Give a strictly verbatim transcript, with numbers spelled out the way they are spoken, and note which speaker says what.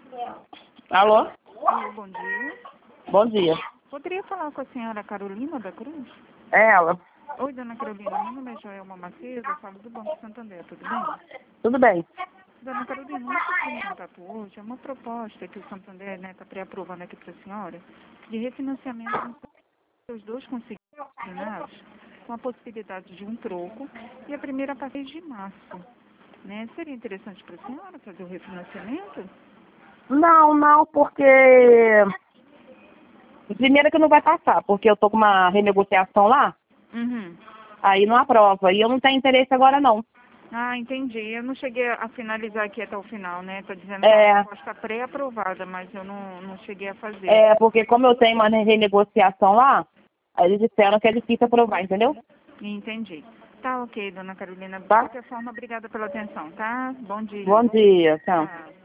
Speaker 1: Alô?
Speaker 2: Alô, bom dia.
Speaker 1: Bom dia.
Speaker 2: Poderia falar com a senhora Carolina da Cruz?
Speaker 1: É ela.
Speaker 2: Oi, dona Carolina. Meu nome é Joelma Macedo, eu falo do Banco Santander, tudo bem?
Speaker 1: Tudo bem?
Speaker 2: Dona Carolina, o nosso primeiro contato hoje é uma proposta que o Santander está, né, tá pré-aprovando aqui para a senhora de refinanciamento dos dois consignados com a possibilidade de um troco e a primeira a partir de março. Né? Seria interessante para a senhora fazer o refinanciamento?
Speaker 1: Não, não, porque... Primeiro que não vai passar, porque eu tô com uma renegociação lá,
Speaker 2: Uhum.
Speaker 1: aí não aprova. E eu não tenho interesse agora, não.
Speaker 2: Ah, entendi. Eu não cheguei a finalizar aqui até o final, né? Tá dizendo que
Speaker 1: É,
Speaker 2: a proposta pré-aprovada, mas eu não, não cheguei a fazer.
Speaker 1: é, porque como eu tenho uma renegociação lá, aí eles disseram que é difícil aprovar, entendeu?
Speaker 2: Entendi. Tá ok, dona Carolina. De
Speaker 1: Tá?
Speaker 2: qualquer forma, obrigada pela atenção, tá? Bom dia.
Speaker 1: Bom dia, tchau.
Speaker 2: Tchau.